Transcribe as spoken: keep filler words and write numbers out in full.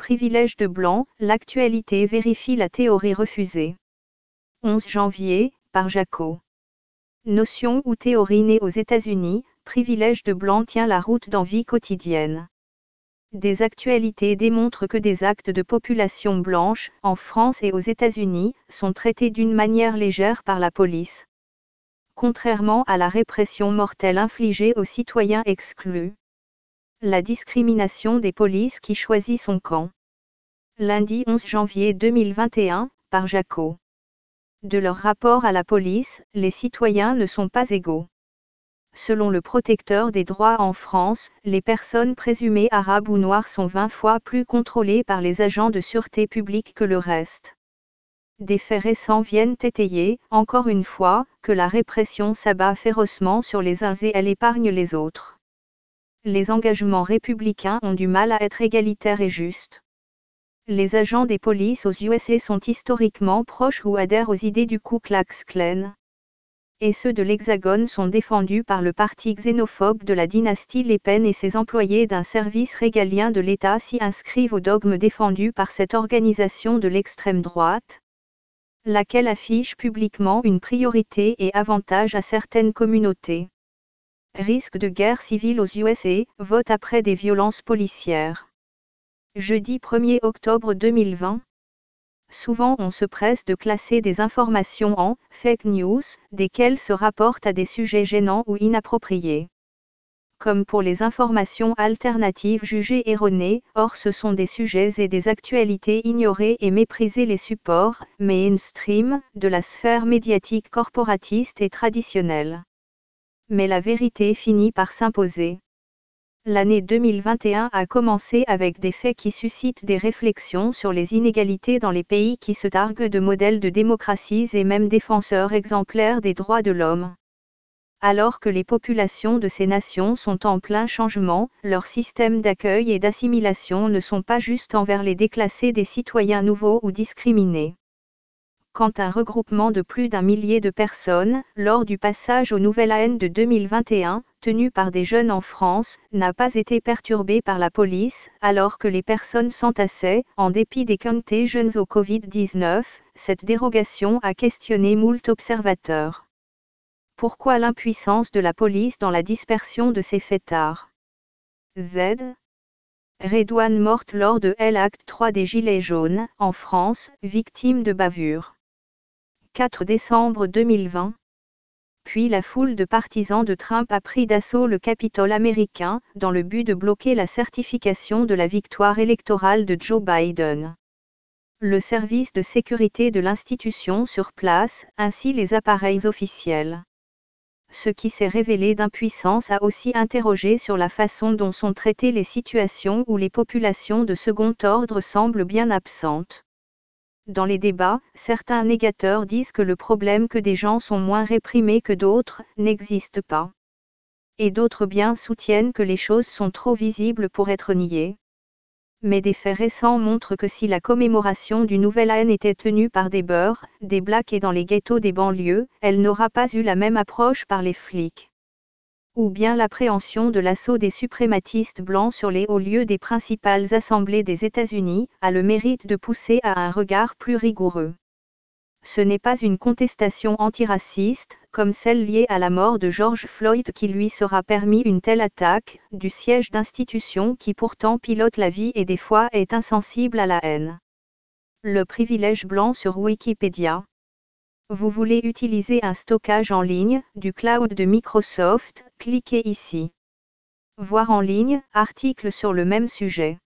privilège de blanc, l'actualité vérifie la théorie refusée. onze janvier, par Jaco. Notion ou théorie née aux États-Unis, privilège de blanc tient la route dans vie quotidienne. Des actualités démontrent que des actes de population blanche, en France et aux États-Unis, sont traités d'une manière légère par la police. Contrairement à la répression mortelle infligée aux citoyens exclus. La discrimination des polices qui choisit son camp. Lundi onze janvier deux mille vingt et un, par Jaco. De leur rapport à la police, les citoyens ne sont pas égaux. Selon le protecteur des droits en France, les personnes présumées arabes ou noires sont vingt fois plus contrôlées par les agents de sûreté publique que le reste. Des faits récents viennent étayer, encore une fois, que la répression s'abat férocement sur les uns et elle épargne les autres. Les engagements républicains ont du mal à être égalitaires et justes. Les agents des polices aux U S A sont historiquement proches ou adhèrent aux idées du Ku Klux Klan. Et ceux de l'Hexagone sont défendus par le parti xénophobe de la dynastie Le Pen et ses employés d'un service régalien de l'État s'y inscrivent aux dogmes défendus par cette organisation de l'extrême droite, laquelle affiche publiquement une priorité et avantage à certaines communautés. Risque de guerre civile aux U S A, vote après des violences policières. Jeudi premier octobre deux mille vingt. Souvent on se presse de classer des informations en « fake news », desquelles se rapportent à des sujets gênants ou inappropriés. Comme pour les informations alternatives jugées erronées, or ce sont des sujets et des actualités ignorés et méprisés les supports, mainstream, de la sphère médiatique corporatiste et traditionnelle. Mais la vérité finit par s'imposer. L'année deux mille vingt et un a commencé avec des faits qui suscitent des réflexions sur les inégalités dans les pays qui se targuent de modèles de démocratie et même défenseurs exemplaires des droits de l'homme. Alors que les populations de ces nations sont en plein changement, leurs systèmes d'accueil et d'assimilation ne sont pas justes envers les déclassés des citoyens nouveaux ou discriminés. Quand un regroupement de plus d'un millier de personnes, lors du passage au Nouvel An de deux mille vingt et un, tenu par des jeunes en France, n'a pas été perturbé par la police, alors que les personnes s'entassaient, en dépit des contagions au Covid dix-neuf, cette dérogation a questionné moult observateurs. Pourquoi l'impuissance de la police dans la dispersion de ces fêtards? Z. Redouane morte lors de l'acte trois des Gilets jaunes, en France, victime de bavure. quatre décembre deux mille vingt. Puis la foule de partisans de Trump a pris d'assaut le Capitole américain, dans le but de bloquer la certification de la victoire électorale de Joe Biden. Le service de sécurité de l'institution sur place, ainsi les appareils officiels. Ce qui s'est révélé d'impuissance a aussi interrogé sur la façon dont sont traitées les situations où les populations de second ordre semblent bien absentes. Dans les débats, certains négateurs disent que le problème que des gens sont moins réprimés que d'autres, n'existe pas. Et d'autres bien soutiennent que les choses sont trop visibles pour être niées. Mais des faits récents montrent que si la commémoration du Nouvel An était tenue par des beurs, des blacks et dans les ghettos des banlieues, elle n'aura pas eu la même approche par les flics. Ou bien l'appréhension de l'assaut des suprématistes blancs sur les hauts lieux des principales assemblées des États-Unis, a le mérite de pousser à un regard plus rigoureux. Ce n'est pas une contestation antiraciste, comme celle liée à la mort de George Floyd qui lui sera permis une telle attaque, du siège d'institution qui pourtant pilote la vie et des fois est insensible à la haine. Le privilège blanc sur Wikipédia. Vous voulez utiliser un stockage en ligne, du cloud de Microsoft, cliquez ici. Voir en ligne, article sur le même sujet.